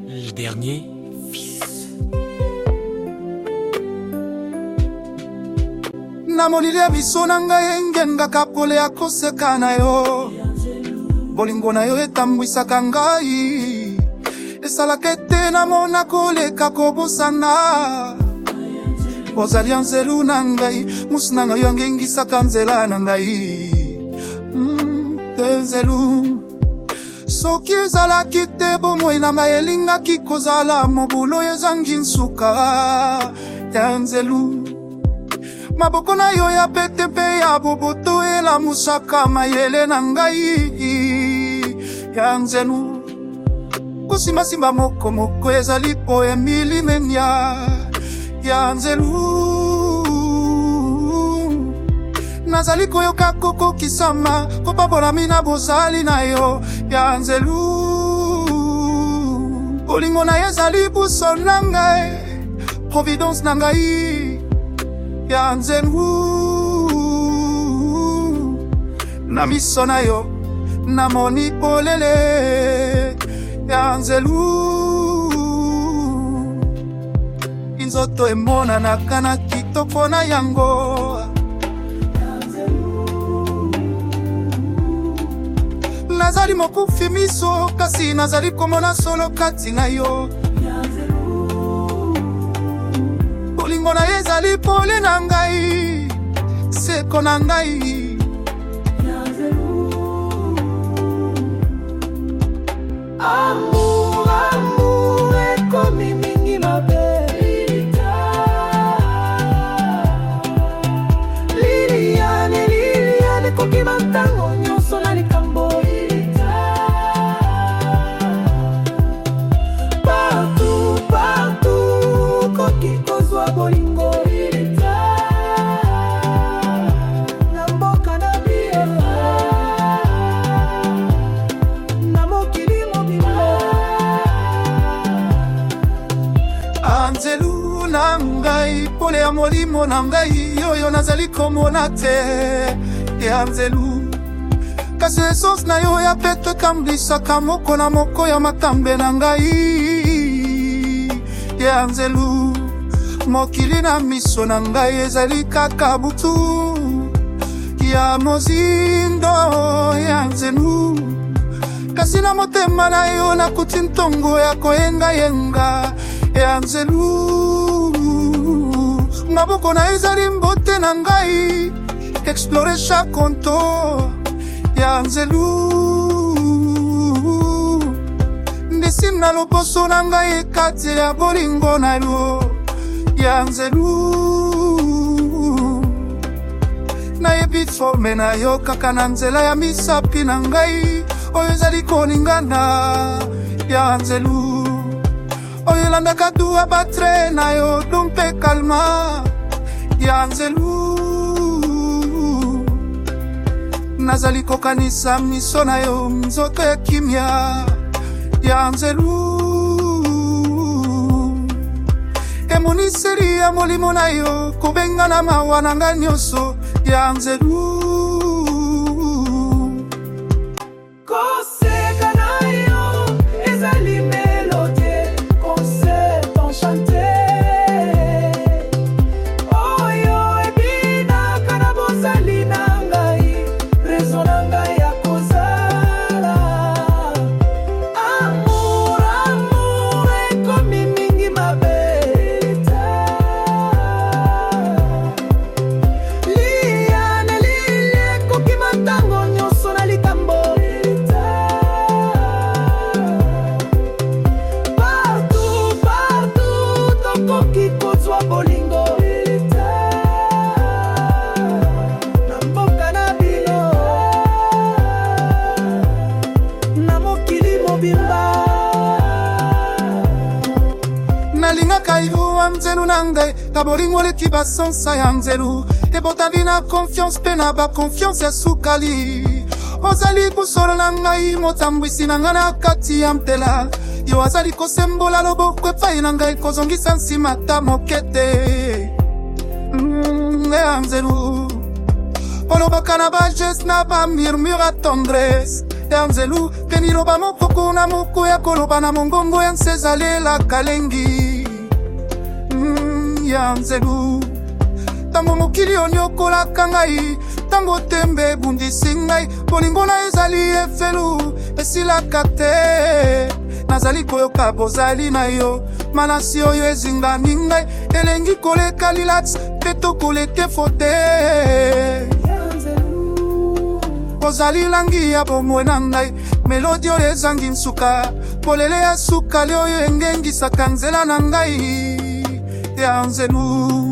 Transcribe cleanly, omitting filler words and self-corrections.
Le dernier fils. Namolilia biso na ngai engengaka pole ya koseka na yo. Bolingo na yo etambwisaka ngai, esalaka ete namona koleka kobosana. Ozali ya nzelu na ngai, musi na ngai yo angengisaka nzela na ngai. Nzelu soki ezalaki te bomoi na ngai elingaki kozala mobulu ezangi nsuka ya nzelu. Maboko na yo ya pete pe ya boboto elamusaka mayele na ngai ya nzelu. Kosimbasimba moko moko ezali po emili menya ya nzelu. Nazali koyoka koko kisama kopabola mina bozali na yo ya nzelu. Olingo na ezali buso na ngai, providence na ngai ya nzelu. Na miso na yo namoni polele ya nzelu. Inzoto emonanaka na kitoko na yango. Nazali mokufi miso kasi nazali komona solo kati na yo. Bolingo na ezali pole na ngai, seko na ngai. Amour, amour, ekomi mingi mabe. Liliane, Liliane, koki mantango nyonso na likambo. Partout, partout, koki kozwa bolingo. Na mboka na biela, na mokili mobimba. Anzelu na ngai, pole ya molimo na ngai, yoyo nazali komona te ya nzelu. Kasi essence na yo ya pete kamblisaka moko na moko ya makambe na ngai ya nzelu. Mokili na miso na ngai ezali kaka butu ya mozindo ya nzelu. Kasi na motema na yo nakuti ntongo ya koyenga yenga ya nzelu. Maboko na ezali mbote na ngai, explore chaque contour ya nzelu. Ndesime na loposo na ngai ekati ya bolingo na yo ya nzelu. Nayebi forme na yo kaka na nzela ya misapi na ngai, oyo ezali koningana ya nzelu. Oyo elandaka duwa batre na yo dumpe kalma ya nzelu. Nazali kokanisa miso na yo nzoto ya kimia ya nzelu. Emoniseri ya molimo na yo kobenga na mawa na nga nyonso ya nzelu. Koseka na yo ezali melodie, concept enchanté. Oyo ebinaka na bozali na ngai, raison na ngai ya kozala. Amour, amour, ekomi mingi mabe. Liliane, Liliane, koki mantango nyonso na likambo. Partout, partout, tokoki kozwa bolingo. Na mboka na bino, na mokili mobimba. Nalingaka yo wa nzelu na ngai, ka bolingo leki basansa ya nzelu. Ebotandi na confiance pe na ba confiance ya sukali. Ozali kusolo na ngai, motambwisi na nga na kati ya mtela. Yo azali kosembola loboko epai na ngai, kozongisa nsima ta mokete ya nzelu. Olobaka na ba geste na ba murmure à tendresse ya nzelu peniloba mokoko na moko ya koloba na mongongo ya nsezalela kalengi ya nzelu tango mokili onyokolaka ngai tango tembe ebundisi ngai bolingo na ezali efelu esilaka te nazali koyoka bozali na yo manasi oyo ezingami ngai elengi koleka lilat mpe tokolete fote ozali langi ya bomoi na ngai melodi oyo ezangi nsuka polele ya sukali oyo engengisaka nzela na ngai ya nzelu